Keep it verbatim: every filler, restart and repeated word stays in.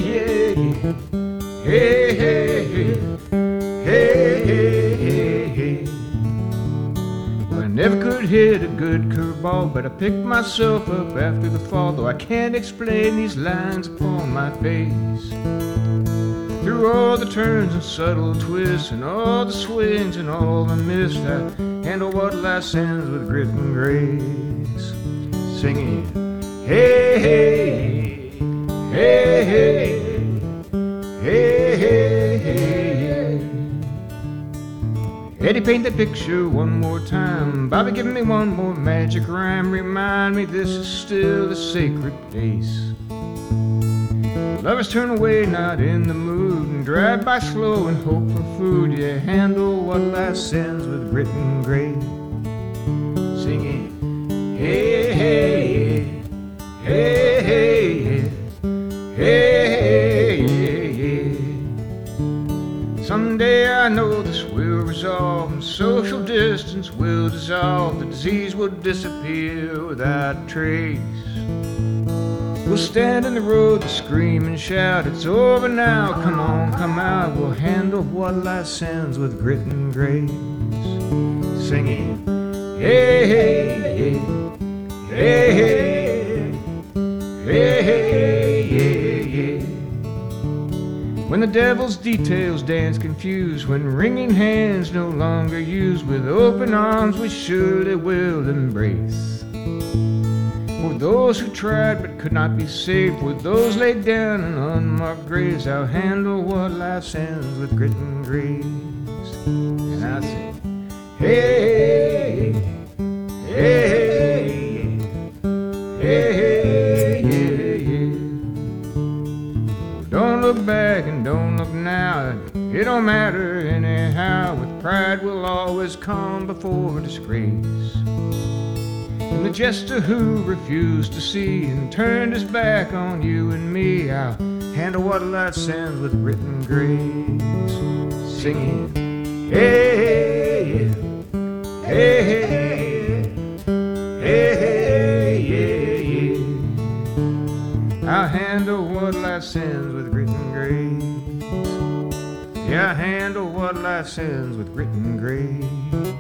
yeah, yeah. Hey, hey, hey. Hey, hey, hey, hey. Well, I never could hit a good curveball, but I picked myself up after the fall, though I can't explain these lines upon my face. Through all the turns and subtle twists and all the swings and all the mist, I handle what life sends with grit and grace. Singing, hey, hey, hey, hey, hey, hey, hey, yeah. Eddie, paint that picture one more time. Bobby, give me one more magic rhyme. Remind me this is still a sacred place. Lovers turn away, not in the mood, and drive by slow and hope for food. You handle what life sends with grit and grace. Singing, hey, hey, hey, hey, hey, hey, hey. Someday I know this will resolve, and social distance will dissolve. The disease will disappear without trace. We'll stand in the road and scream and shout, it's over now, come on, come out. We'll handle what life sends with grit and grace. Singing, hey, hey, hey, hey, hey, hey, hey, hey. When the devil's details dance confused, when ringing hands no longer used, with open arms we surely will embrace. For those who tried but could not be saved, for those laid down in unmarked graves, I'll handle what life sends with grit and grace. And I say, hey, hey, hey, hey, hey, hey. Don't look back and don't look now. It don't matter anyhow. With pride will always come before disgrace. And the jester who refused to see and turned his back on you and me, I'll handle what life sends with grit and grace. Singing, hey, hey, hey, hey, hey, yeah, yeah. I'll handle what life sends with grit and grace. Yeah, I handle what life sends with grit and grace.